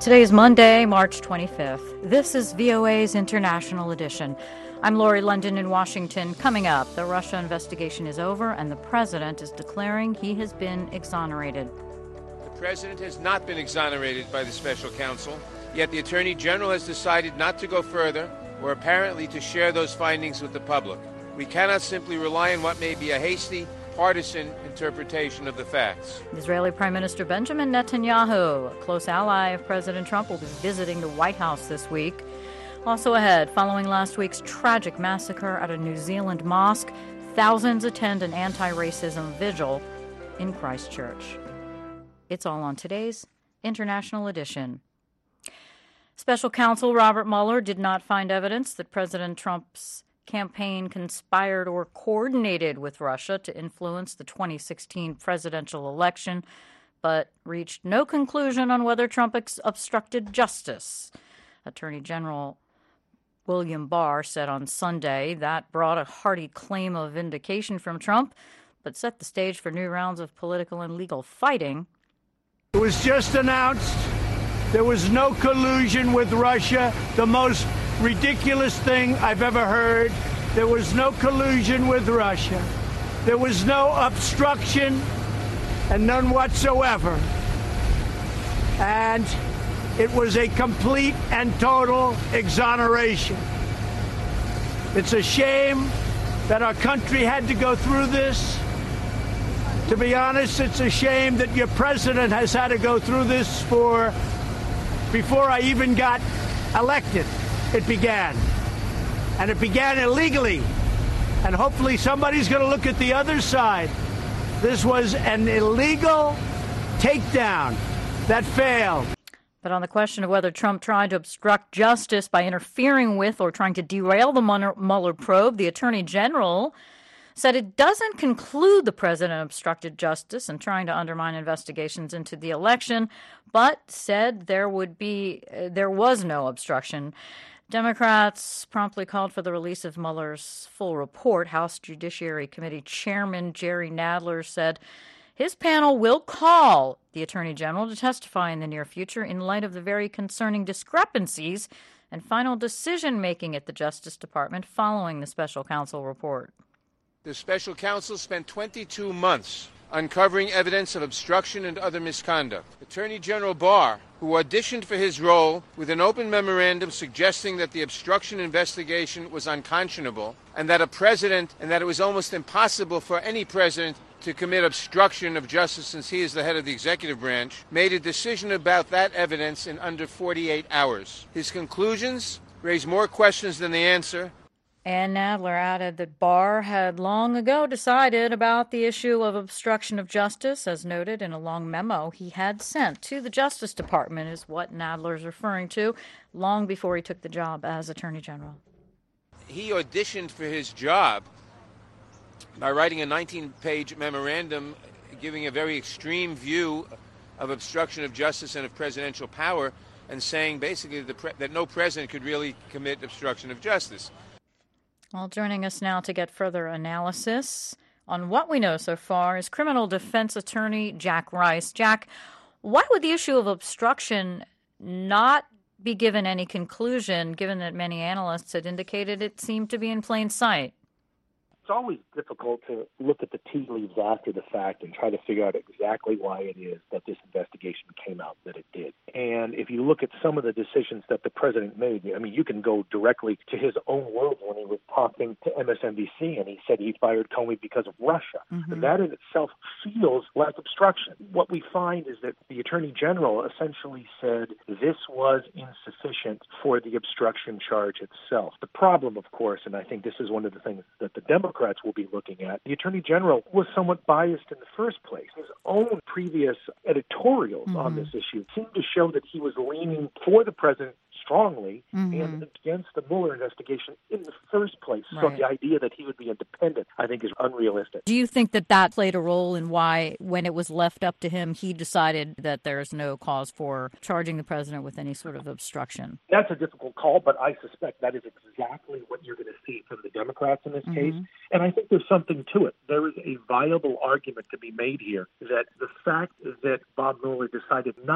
Today is Monday, March 25th. This is VOA's International Edition. I'm Lori London in Washington. Coming up, the Russia investigation is over and the president is declaring he has been exonerated. The president has not been exonerated by the special counsel, yet the attorney general has decided not to go further or apparently to share those findings with the public. We cannot simply rely on what may be a hasty, partisan interpretation of the facts. Israeli Prime Minister Benjamin Netanyahu, a close ally of President Trump, will be visiting the White House this week. Also ahead, following last week's tragic massacre at a New Zealand mosque, thousands attend an anti-racism vigil in Christchurch. It's all on today's International Edition. Special counsel Robert Mueller did not find evidence that President Trump's campaign conspired or coordinated with Russia to influence the 2016 presidential election, but reached no conclusion on whether Trump obstructed justice. Attorney General William Barr said on Sunday that brought a hearty claim of vindication from Trump, but set the stage for new rounds of political and legal fighting. It was just announced there was no collusion with Russia, the most ridiculous thing I've ever heard. There was no collusion with Russia. There was no obstruction and none whatsoever. And it was a complete and total exoneration. It's a shame that our country had to go through this. To be honest, it's a shame that your president has had to go through this before I even got elected. It began. And it began illegally. And hopefully somebody's going to look at the other side. This was an illegal takedown that failed. But on the question of whether Trump tried to obstruct justice by interfering with or trying to derail the Mueller probe, the Attorney General said it doesn't conclude the president obstructed justice in trying to undermine investigations into the election, but said there was no obstruction. Democrats promptly called for the release of Mueller's full report. House Judiciary Committee Chairman Jerry Nadler said his panel will call the Attorney General to testify in the near future in light of the very concerning discrepancies and final decision-making at the Justice Department following the special counsel report. The special counsel spent 22 months uncovering evidence of obstruction and other misconduct. Attorney General Barr, who auditioned for his role with an open memorandum suggesting that the obstruction investigation was unconscionable and that it was almost impossible for any president to commit obstruction of justice since he is the head of the executive branch, made a decision about that evidence in under 48 hours. His conclusions raise more questions than they answer. And Nadler added that Barr had long ago decided about the issue of obstruction of justice, as noted in a long memo he had sent to the Justice Department, is what Nadler is referring to, long before he took the job as Attorney General. He auditioned for his job by writing a 19-page memorandum giving a very extreme view of obstruction of justice and of presidential power and saying basically that no president could really commit obstruction of justice. Well, joining us now to get further analysis on what we know so far is criminal defense attorney Jack Rice. Jack, why would the issue of obstruction not be given any conclusion, given that many analysts had indicated it seemed to be in plain sight? It's always difficult to look at the tea leaves after the fact and try to figure out exactly why it is that this investigation came out that it did. And if you look at some of the decisions that the president made, I mean, you can go directly to his own words when he was talking to MSNBC and he said he fired Comey because of Russia. Mm-hmm. And that in itself feels like obstruction. What we find is that the Attorney General essentially said this was insufficient for the obstruction charge itself. The problem, of course, and I think this is one of the things that the Democrats will be looking at, the Attorney General was somewhat biased in the first place. His own previous editorials on this issue seemed to show that he was leaning for the president strongly and against the Mueller investigation in the first place. Right. So the idea that he would be independent, I think, is unrealistic. Do you think that that played a role in why, when it was left up to him, he decided that there's no cause for charging the president with any sort of obstruction? That's a difficult call, but I suspect that is exactly what you're going to see from the Democrats in this case. And I think there's something to it. There is a viable argument to be made here that the fact that Bob Mueller decided not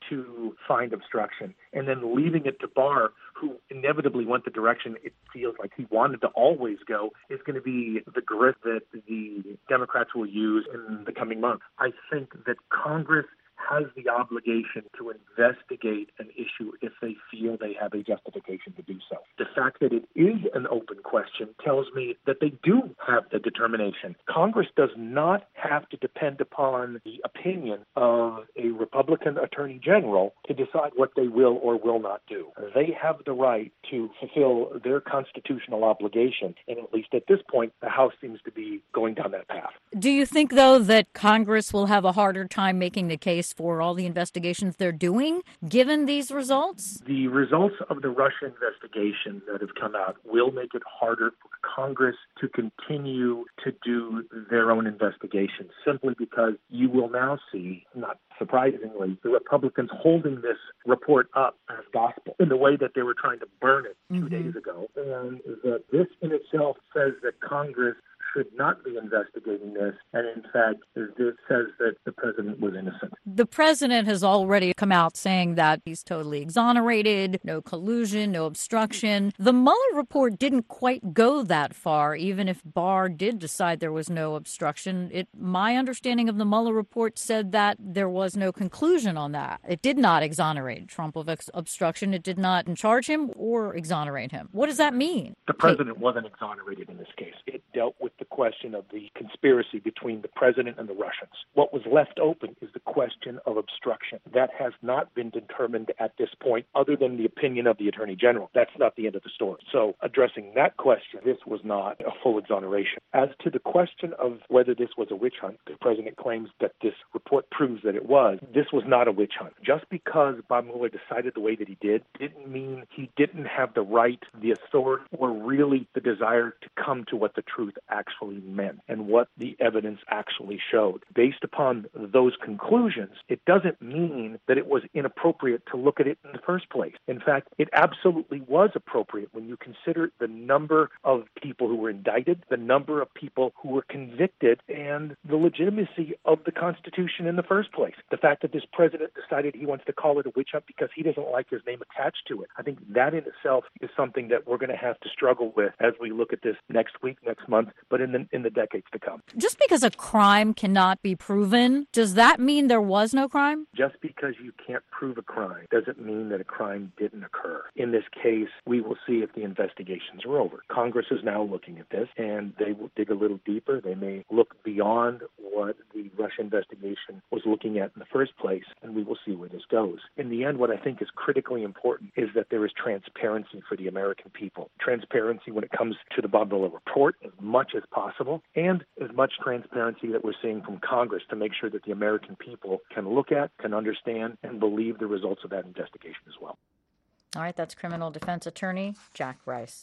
to find obstruction, and then leaving it to Barr, who inevitably went the direction it feels like he wanted to always go, is going to be the grit that the Democrats will use in the coming months. I think that Congress has the obligation to investigate an issue if they feel they have a justification to do so. The fact that it is an open question tells me that they do have the determination. Congress does not have to depend upon the opinion of a Republican attorney general to decide what they will or will not do. They have the right to fulfill their constitutional obligation, and at least at this point, the House seems to be going down that path. Do you think, though, that Congress will have a harder time making the case for all the investigations they're doing, given these results? The results of the Russia investigation that have come out will make it harder for Congress to continue to do their own investigation, simply because you will now see, not surprisingly, the Republicans holding this report up as gospel in the way that they were trying to burn it 2 days ago. And that this in itself says that Congress should not be investigating this, and in fact, it says that the president was innocent. The president has already come out saying that he's totally exonerated, no collusion, no obstruction. The Mueller report didn't quite go that far, even if Barr did decide there was no obstruction. My understanding of the Mueller report said that there was no conclusion on that. It did not exonerate Trump of obstruction. It did not charge him or exonerate him. What does that mean? The president wasn't exonerated in this case. It dealt with the question of the conspiracy between the president and the Russians. What was left open is the question of obstruction. That has not been determined at this point, other than the opinion of the Attorney General. That's not the end of the story. So addressing that question, this was not a full exoneration. As to the question of whether this was a witch hunt, the president claims that this report proves that it was. This was not a witch hunt. Just because Bob Mueller decided the way that he did didn't mean he didn't have the right, the authority, or really the desire to come to what the truth actually meant and what the evidence actually showed. Based upon those conclusions, it doesn't mean that it was inappropriate to look at it in the first place. In fact, it absolutely was appropriate when you consider the number of people who were indicted, the number of people who were convicted, and the legitimacy of the Constitution in the first place. The fact that this president decided he wants to call it a witch hunt because he doesn't like his name attached to it, I think that in itself is something that we're going to have to struggle with as we look at this next week, next month, but in the decades to come. Just because a crime cannot be proven, does that mean there was no crime? Just because you can't prove a crime doesn't mean that a crime didn't occur. In this case, we will see if the investigations are over. Congress is now looking at this, and they will dig a little deeper. They may look beyond what the Russia investigation was looking at in the first place, and we will see where this goes. In the end, what I think is critically important is that there is transparency for the American people. Transparency when it comes to the Bob Mueller report as much as possible, and as much transparency that we're seeing from Congress to make sure that the American people can look at, can understand, and believe the results of that investigation as well. All right, that's criminal defense attorney Jack Rice.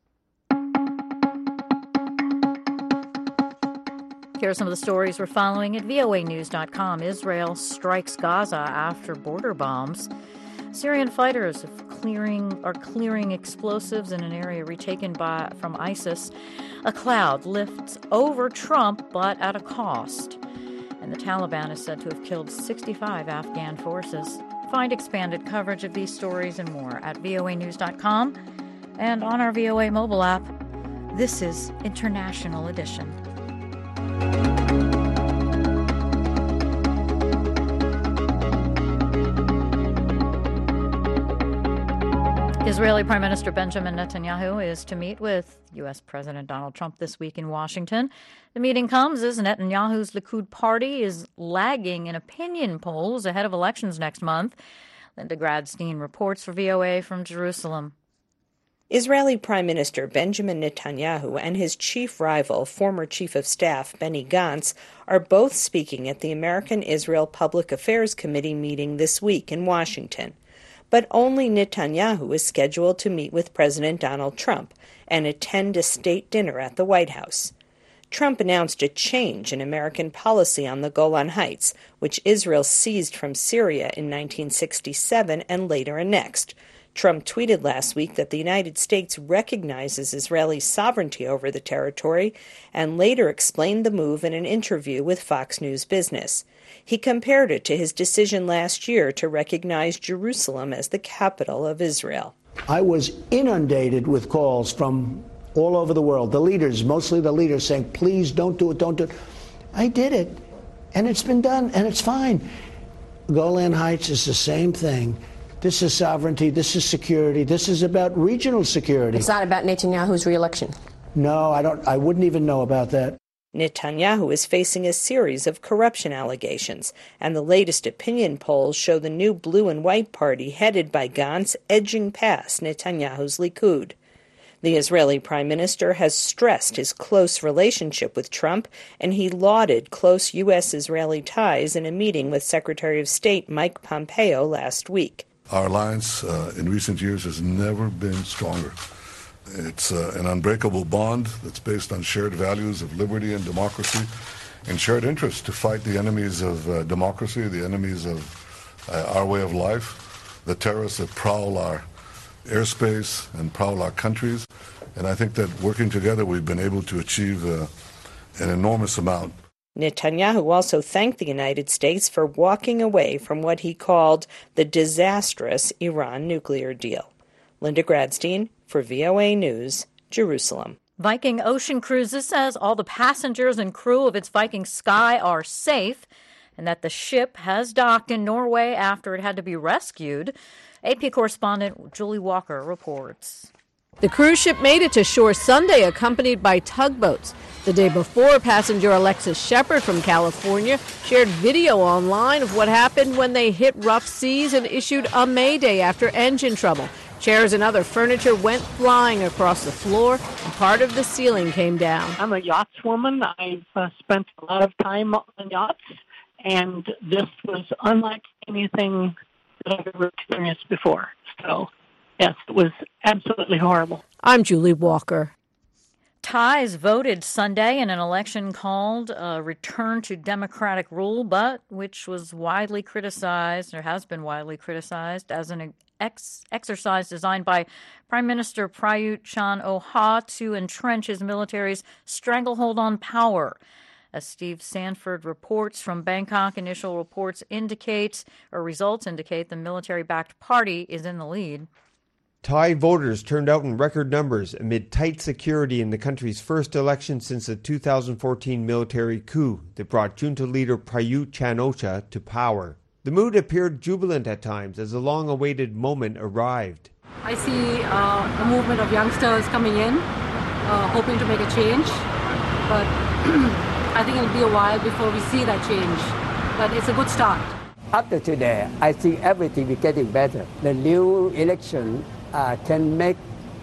Here are some of the stories we're following at voanews.com. Israel strikes Gaza after border bombs. Syrian fighters are clearing explosives in an area retaken from ISIS. A cloud lifts over Trump, but at a cost. And the Taliban is said to have killed 65 Afghan forces. Find expanded coverage of these stories and more at voanews.com and on our VOA mobile app. This is International Edition. Israeli Prime Minister Benjamin Netanyahu is to meet with U.S. President Donald Trump this week in Washington. The meeting comes as Netanyahu's Likud party is lagging in opinion polls ahead of elections next month. Linda Gradstein reports for VOA from Jerusalem. Israeli Prime Minister Benjamin Netanyahu and his chief rival, former Chief of Staff Benny Gantz, are both speaking at the American-Israel Public Affairs Committee meeting this week in Washington. But only Netanyahu is scheduled to meet with President Donald Trump and attend a state dinner at the White House. Trump announced a change in American policy on the Golan Heights, which Israel seized from Syria in 1967 and later annexed. Trump tweeted last week that the United States recognizes Israeli sovereignty over the territory and later explained the move in an interview with Fox News Business. He compared it to his decision last year to recognize Jerusalem as the capital of Israel. I was inundated with calls from all over the world, the leaders, mostly the leaders, saying, please don't do it, don't do it. I did it, and it's been done, and it's fine. Golan Heights is the same thing. This is sovereignty, this is security, this is about regional security. It's not about Netanyahu's re-election. No, I wouldn't even know about that. Netanyahu is facing a series of corruption allegations, and the latest opinion polls show the new blue and white party headed by Gantz edging past Netanyahu's Likud. The Israeli prime minister has stressed his close relationship with Trump, and he lauded close U.S.-Israeli ties in a meeting with Secretary of State Mike Pompeo last week. Our alliance in recent years has never been stronger. It's an unbreakable bond that's based on shared values of liberty and democracy and shared interests to fight the enemies of democracy, the enemies of our way of life, the terrorists that prowl our airspace and prowl our countries. And I think that working together we've been able to achieve an enormous amount. Netanyahu also thanked the United States for walking away from what he called the disastrous Iran nuclear deal. Linda Gradstein for VOA News, Jerusalem. Viking Ocean Cruises says all the passengers and crew of its Viking Sky are safe and that the ship has docked in Norway after it had to be rescued. AP correspondent Julie Walker reports. The cruise ship made it to shore Sunday accompanied by tugboats. The day before, passenger Alexis Shepard from California shared video online of what happened when they hit rough seas and issued a mayday after engine trouble. Chairs and other furniture went flying across the floor, and part of the ceiling came down. I'm a yachtswoman. I've spent a lot of time on yachts, and this was unlike anything that I've ever experienced before. So, yes, it was absolutely horrible. I'm Julie Walker. Thais voted Sunday in an election called Return to Democratic Rule, but which was widely criticized, or has been widely criticized, as an exercise designed by Prime Minister Prayut Chan-o-cha to entrench his military's stranglehold on power. As Steve Sanford reports from Bangkok, initial results indicate the military-backed party is in the lead. Thai voters turned out in record numbers amid tight security in the country's first election since the 2014 military coup that brought junta leader Prayut Chan-o-cha to power. The mood appeared jubilant at times as the long-awaited moment arrived. I see a movement of youngsters coming in, hoping to make a change, but I think it'll be a while before we see that change. But it's a good start. After today, I think everything is getting better. The new election can make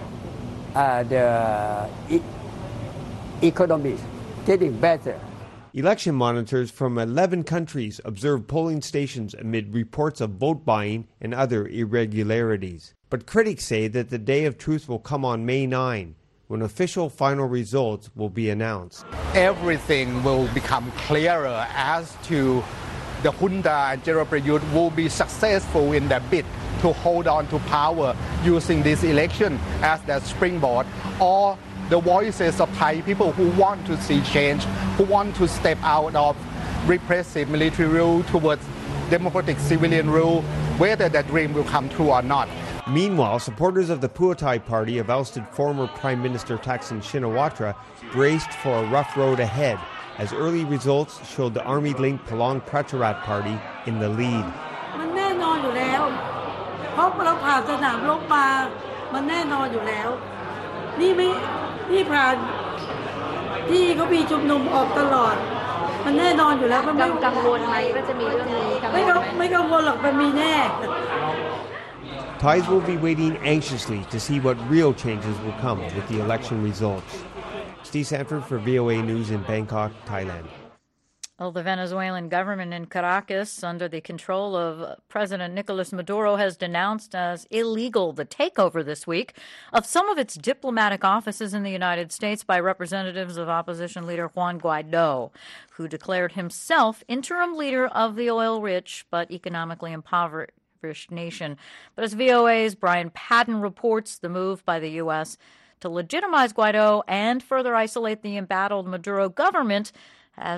the economy getting better. Election monitors from 11 countries observed polling stations amid reports of vote buying and other irregularities. But critics say that the day of truth will come on May 9, when official final results will be announced. Everything will become clearer as to the junta and General Prayut will be successful in their bid to hold on to power using this election as their springboard, or the voices of Thai people who want to see change, who want to step out of repressive military rule towards democratic civilian rule, whether that dream will come true or not. Meanwhile, supporters of the Pheu Thai party of ousted former Prime Minister Thaksin Shinawatra braced for a rough road ahead, as early results showed the army-linked Palang Pracharat party in the lead. มันแน่นอนอยู่แล้วเพราะเราผ่านสนามรบมามันแน่นอนอยู่แล้วนี่ผ่านที่เขามีชุมนุมออกตลอดมันแน่นอนอยู่แล้วมันไม่กังวลไหมว่าจะมีเรื่องนี้ไม่กังวลหรอกมันมีแน่ Thais will be waiting anxiously to see what real changes will come with the election results. Steve Sanford for VOA News in Bangkok, Thailand. Well, the Venezuelan government in Caracas, under the control of President Nicolas Maduro, has denounced as illegal the takeover this week of some of its diplomatic offices in the United States by representatives of opposition leader Juan Guaido, who declared himself interim leader of the oil-rich but economically impoverished nation. But as VOA's Brian Padden reports, the move by the U.S. to legitimize Guaido and further isolate the embattled Maduro government has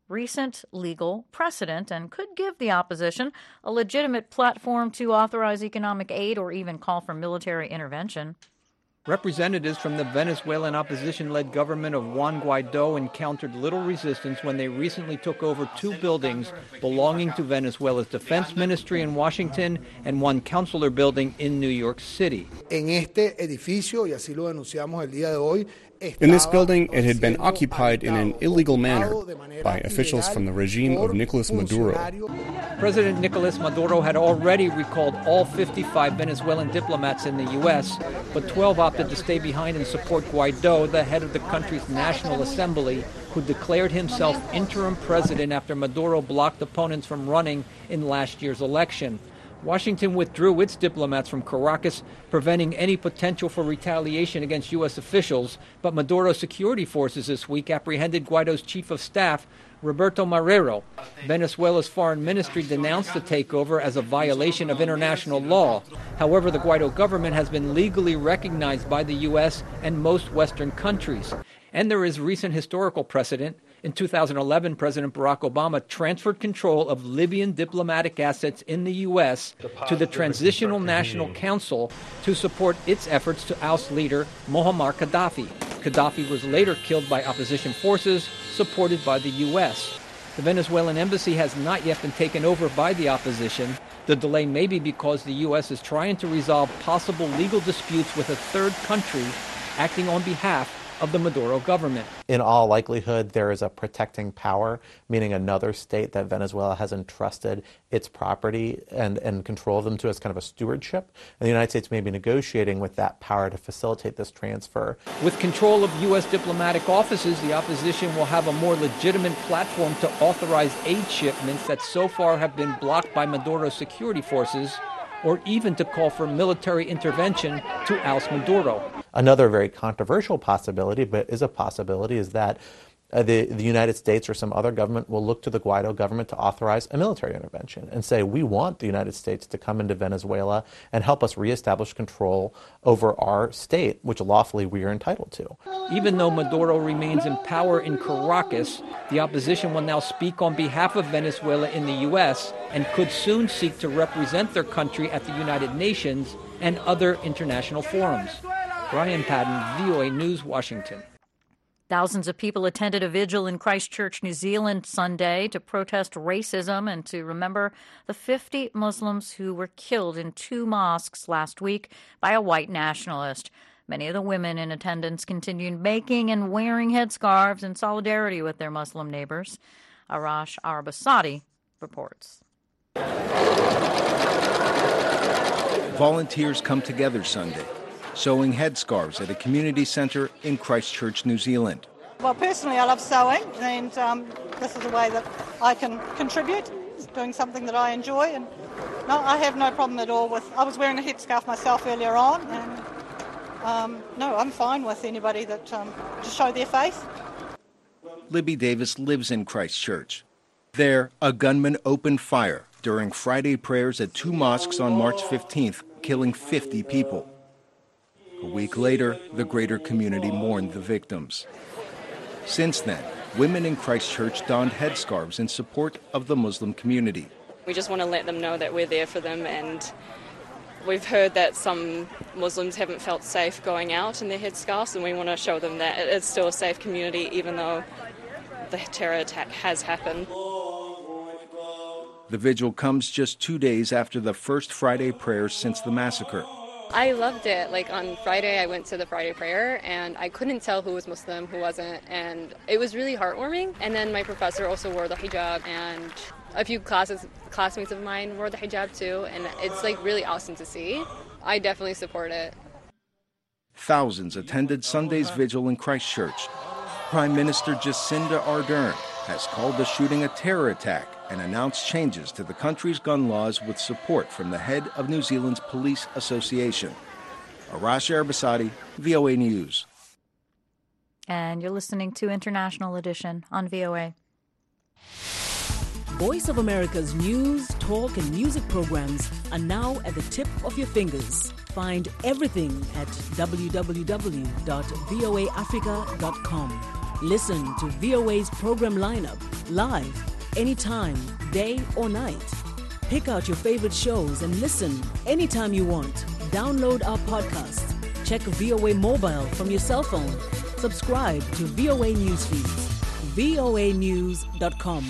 recent legal precedent and could give the opposition a legitimate platform to authorize economic aid or even call for military intervention. Representatives from the Venezuelan opposition-led government of Juan Guaido encountered little resistance when they recently took over 2 buildings belonging to Venezuela's defense ministry in Washington and one consular building in New York City. En este edificio, y así lo denunciamos el día de hoy, in this building, it had been occupied in an illegal manner by officials from the regime of Nicolas Maduro. President Nicolas Maduro had already recalled all 55 Venezuelan diplomats in the U.S., but 12 opted to stay behind and support Guaido, the head of the country's National Assembly, who declared himself interim president after Maduro blocked opponents from running in last year's election. Washington withdrew its diplomats from Caracas, preventing any potential for retaliation against U.S. officials, but Maduro's security forces this week apprehended Guaido's chief of staff, Roberto Marrero. Venezuela's foreign ministry denounced the takeover as a violation of international law. However, the Guaido government has been legally recognized by the U.S. and most Western countries. And there is recent historical precedent. In 2011, President Barack Obama transferred control of Libyan diplomatic assets in the U.S. to the Transitional National Council to support its efforts to oust leader Muammar Gaddafi. Gaddafi was later killed by opposition forces supported by the U.S. The Venezuelan embassy has not yet been taken over by the opposition. The delay may be because the U.S. is trying to resolve possible legal disputes with a third country acting on behalf of the Maduro government. In all likelihood, there is a protecting power, meaning another state that Venezuela has entrusted its property and control of them to as kind of a stewardship. And the United States may be negotiating with that power to facilitate this transfer. With control of U.S. diplomatic offices, the opposition will have a more legitimate platform to authorize aid shipments that so far have been blocked by Maduro's security forces, or even to call for military intervention to oust Maduro. Another very controversial possibility, but is a possibility, is that the United States or some other government will look to the Guaido government to authorize a military intervention and say, we want the United States to come into Venezuela and help us reestablish control over our state, which lawfully we are entitled to. Even though Maduro remains in power in Caracas, the opposition will now speak on behalf of Venezuela in the U.S. and could soon seek to represent their country at the United Nations and other international forums. Brian Padden, VOA News, Washington. Thousands of people attended a vigil in Christchurch, New Zealand Sunday to protest racism and to remember the 50 Muslims who were killed in 2 mosques last week by a white nationalist. Many of the women in attendance continued making and wearing headscarves in solidarity with their Muslim neighbors. Arash Arabasadi reports. Volunteers come together Sunday, sewing headscarves at a community centre in Christchurch, New Zealand. Well, personally, I love sewing, and this is a way that I can contribute, doing something that I enjoy. And no, I have no problem at all with. I was wearing a headscarf myself earlier on, and no, I'm fine with anybody that to show their faith. Libby Davis lives in Christchurch. There, a gunman opened fire during Friday prayers at 2 mosques on March 15th, killing 50 people. A week later, the greater community mourned the victims. Since then, women in Christchurch donned headscarves in support of the Muslim community. We just want to let them know that we're there for them, and we've heard that some Muslims haven't felt safe going out in their headscarves, and we want to show them that it's still a safe community even though the terror attack has happened. The vigil comes just 2 days after the first Friday prayers since the massacre. I loved it. Like on Friday, I went to the Friday prayer and I couldn't tell who was Muslim, who wasn't, and it was really heartwarming. And then my professor also wore the hijab, and a few classmates of mine wore the hijab too, and it's like really awesome to see. I definitely support it. Thousands attended Sunday's vigil in Christchurch. Prime Minister Jacinda Ardern has called the shooting a terror attack and announced changes to the country's gun laws with support from the head of New Zealand's Police Association. Arash Arabasadi, VOA News. And you're listening to International Edition on VOA. Voice of America's news, talk, and music programs are now at the tip of your fingers. Find everything at www.voaafrica.com. Listen to VOA's program lineup live, anytime, day or night. Pick out your favorite shows and listen anytime you want. Download our podcast. Check VOA Mobile from your cell phone. Subscribe to VOA News feeds. voanews.com.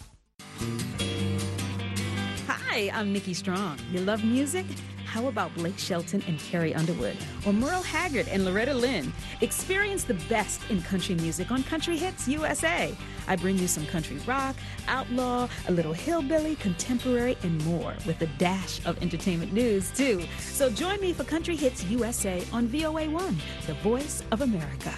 Hi, I'm Nikki Strong. You love music? How about Blake Shelton and Carrie Underwood? Or Merle Haggard and Loretta Lynn? Experience the best in country music on Country Hits USA. I bring you some country rock, outlaw, a little hillbilly, contemporary, and more, with a dash of entertainment news, too. So join me for Country Hits USA on VOA1, the voice of America.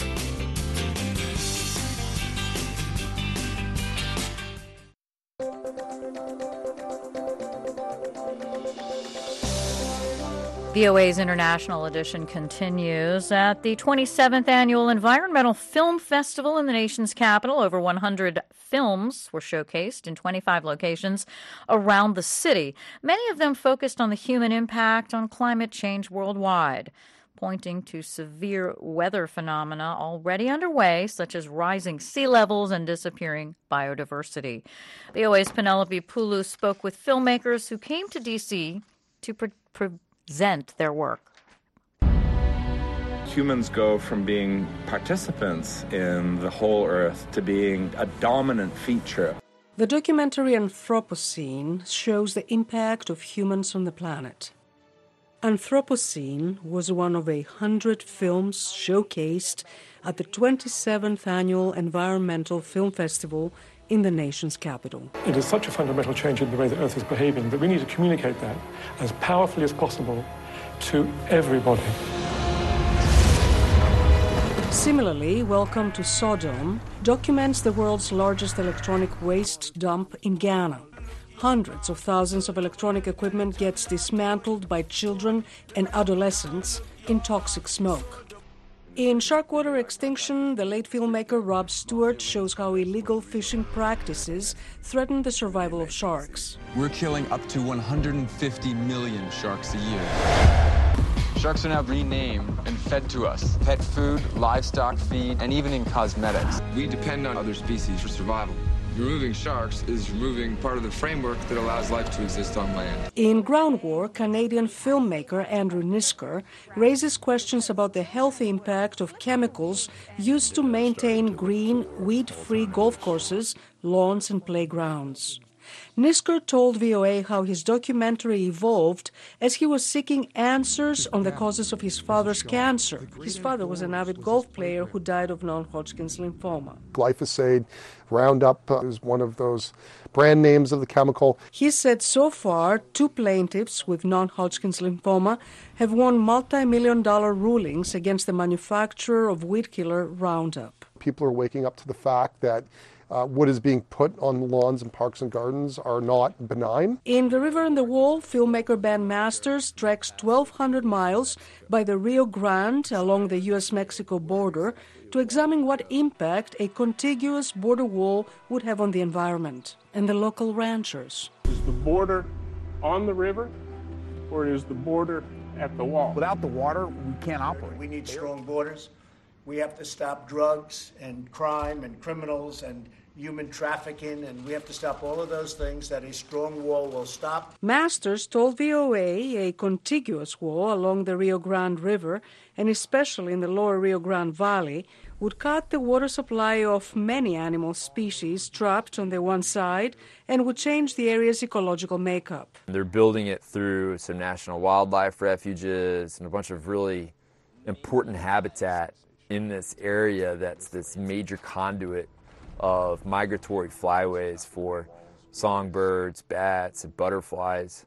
VOA's International Edition continues. At the 27th Annual Environmental Film Festival in the nation's capital, over 100 films were showcased in 25 locations around the city, many of them focused on the human impact on climate change worldwide, pointing to severe weather phenomena already underway, such as rising sea levels and disappearing biodiversity. VOA's Penelope Pulu spoke with filmmakers who came to D.C. to present their work. Humans go from being participants in the whole Earth to being a dominant feature. The documentary Anthropocene shows the impact of humans on the planet. Anthropocene was one of 100 films showcased at the 27th Annual Environmental Film Festival in the nation's capital. It is such a fundamental change in the way the Earth is behaving that we need to communicate that as powerfully as possible to everybody. Similarly, Welcome to Sodom documents the world's largest electronic waste dump in Ghana. Hundreds of thousands of electronic equipment gets dismantled by children and adolescents in toxic smoke. In Sharkwater Extinction, the late filmmaker Rob Stewart shows how illegal fishing practices threaten the survival of sharks. We're killing up to 150 million sharks a year. Sharks are now renamed and fed to us. Pet food, livestock feed, and even in cosmetics. We depend on other species for survival. Removing sharks is removing part of the framework that allows life to exist on land. In Ground War, Canadian filmmaker Andrew Nisker raises questions about the health impact of chemicals used to maintain green, weed-free golf courses, lawns, and playgrounds. Nisker told VOA how his documentary evolved as he was seeking answers on the causes of his father's cancer. His father was an avid golf player who died of non-Hodgkin's lymphoma. Glyphosate, Roundup is one of those brand names of the chemical. He said so far, 2 plaintiffs with non-Hodgkin's lymphoma have won multi-million-dollar rulings against the manufacturer of weed killer Roundup. People are waking up to the fact that what is being put on lawns and parks and gardens are not benign. In The River and the Wall, filmmaker Ben Masters treks 1,200 miles by the Rio Grande along the U.S.-Mexico border to examine what impact a contiguous border wall would have on the environment and the local ranchers. Is the border on the river, or is the border at the wall? Without the water, we can't operate. We need strong borders. We have to stop drugs and crime and criminals and human trafficking, and we have to stop all of those things that a strong wall will stop. Masters told VOA a contiguous wall along the Rio Grande River, and especially in the lower Rio Grande Valley, would cut the water supply of many animal species trapped on the one side and would change the area's ecological makeup. They're building it through some national wildlife refuges and a bunch of really important habitat in this area that's this major conduit of migratory flyways for songbirds, bats, and butterflies.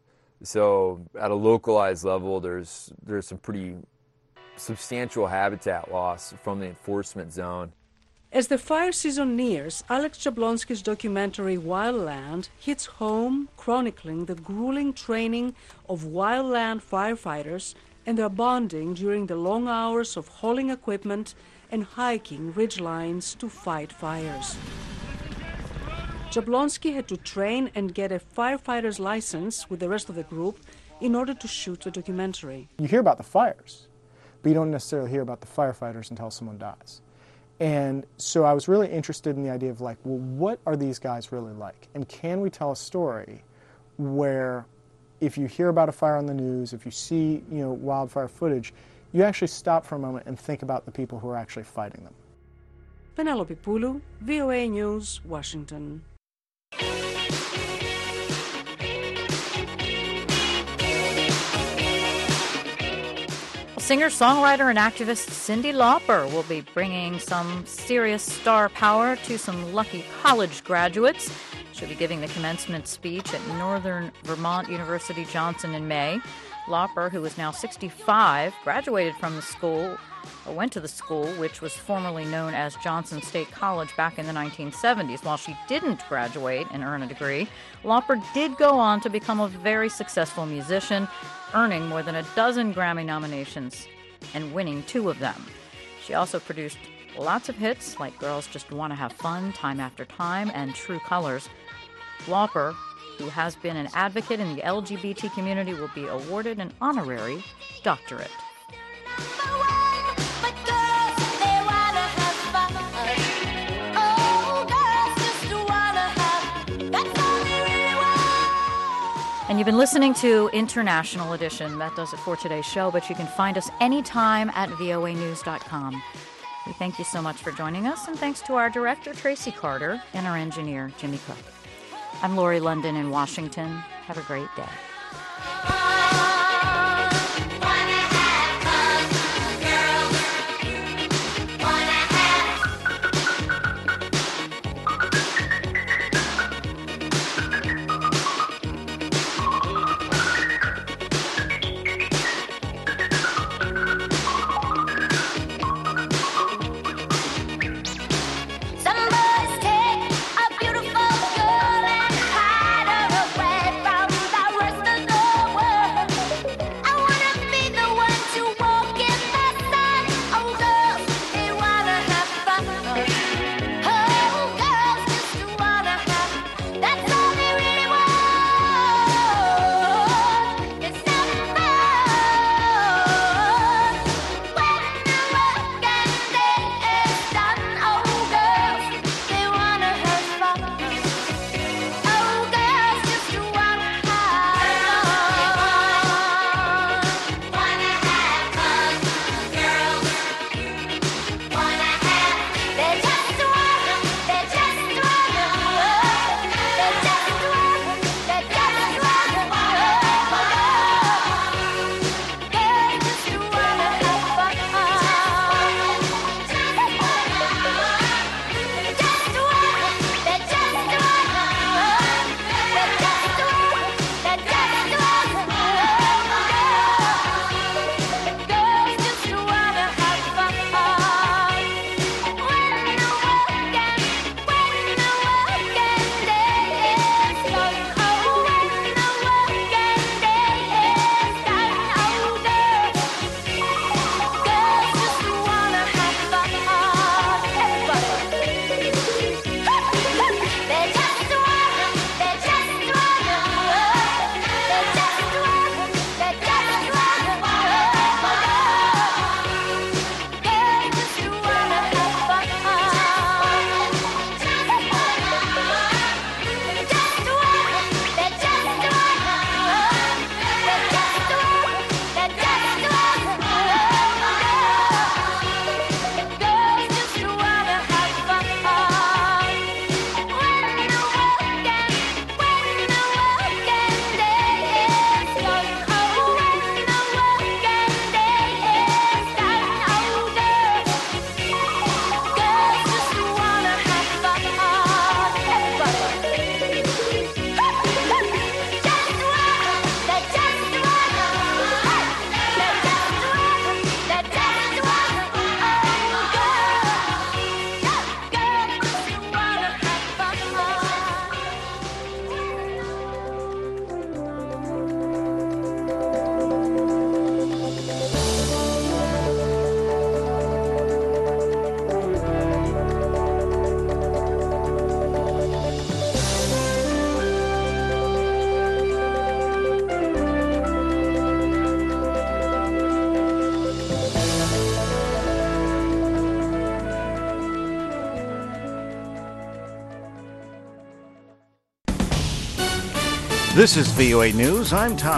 So at a localized level, there's some pretty substantial habitat loss from the enforcement zone. As the fire season nears, Alex Jablonski's documentary Wildland hits home, chronicling the grueling training of wildland firefighters and their bonding during the long hours of hauling equipment and hiking ridgelines to fight fires. Jablonski had to train and get a firefighter's license with the rest of the group in order to shoot the documentary. You hear about the fires, but you don't necessarily hear about the firefighters until someone dies. And so I was really interested in the idea of like, well, what are these guys really like? And can we tell a story where if you hear about a fire on the news, if you see, wildfire footage, you actually stop for a moment and think about the people who are actually fighting them. Penelope Pulu, VOA News, Washington. Singer-songwriter and activist Cyndi Lauper will be bringing some serious star power to some lucky college graduates. She'll be giving the commencement speech at Northern Vermont University Johnson in May. Lauper, who is now 65, graduated from the school, or went to the school, which was formerly known as Johnson State College back in the 1970s. While she didn't graduate and earn a degree, Lauper did go on to become a very successful musician, earning more than a dozen Grammy nominations and winning 2 of them. She also produced lots of hits like Girls Just Want to Have Fun, Time After Time, and True Colors. Lauper, who has been an advocate in the LGBT community, will be awarded an honorary doctorate. And you've been listening to International Edition. That does it for today's show, but you can find us anytime at voanews.com. We thank you so much for joining us, and thanks to our director, Tracy Carter, and our engineer, Jimmy Cook. I'm Lori London in Washington. Have a great day. Beautiful girl and hide her away from the rest of the world. This is VOA News. I'm Tom